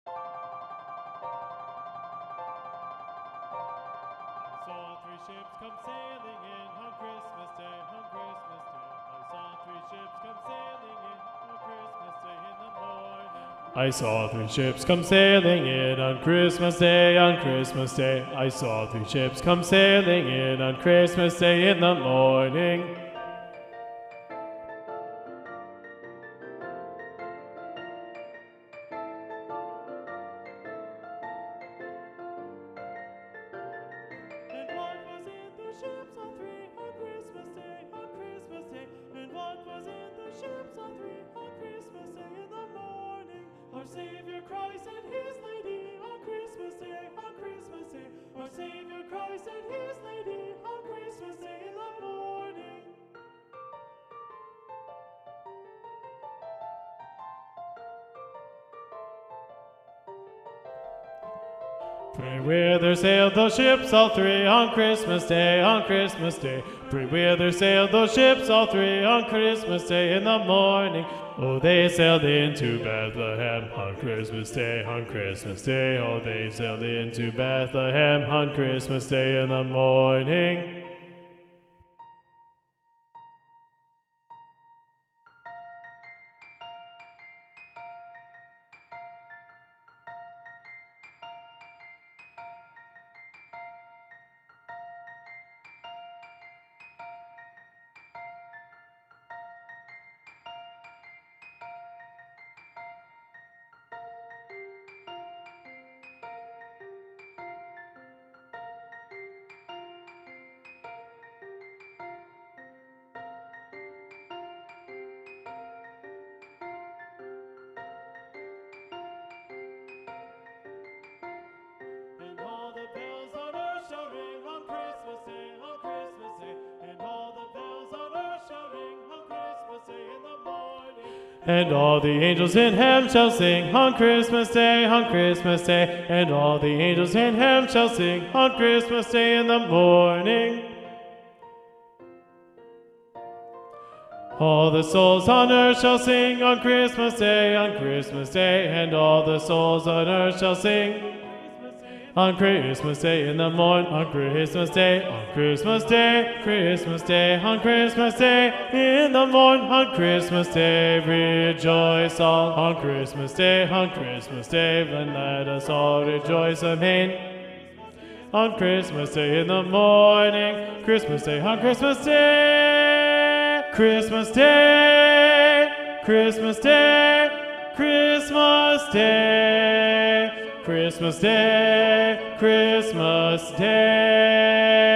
Saw three ships come sailing in on Christmas Day, on Christmas Day. I saw three ships come sailing in on Christmas Day in the morning. I saw three ships come sailing in on Christmas Day, on Christmas Day. I saw three ships come sailing in on Christmas Day in the morning. And what was in the ships all three on Christmas Day, on Christmas Day? And what was in the ships all three on Christmas Day in the morning? Our Savior Christ and His Lady on Christmas Day, on Christmas Day. Our Savior Christ and His Lady on Christmas Day in the morning. Pray whither sailed those ships all three on Christmas Day, on Christmas Day. Pray whither sailed those ships all three on Christmas Day in the morning. Oh, they sailed into Bethlehem on Christmas Day, on Christmas Day. Oh, they sailed into Bethlehem on Christmas Day in the morning. And all the bells on earth shall ring on Christmas Day, on Christmas Day. And all the bells on earth shall ring on Christmas Day in the morning. And all the angels in heaven shall sing on Christmas Day, on Christmas Day. And all the angels in heaven shall sing on Christmas Day in the morning. All the souls on earth shall sing on Christmas Day, on Christmas Day. And all the souls on earth shall sing on Christmas Day in the morning, on Christmas Day, on Christmas Day, Christmas Day, on Christmas Day in the morning, on Christmas Day, rejoice all on Christmas Day, on Christmas Day, and let us all rejoice, amen. On Christmas Day in the morning, Christmas Day, on Christmas Day, Christmas Day, Christmas Day, Christmas Day. Christmas Day, Christmas Day.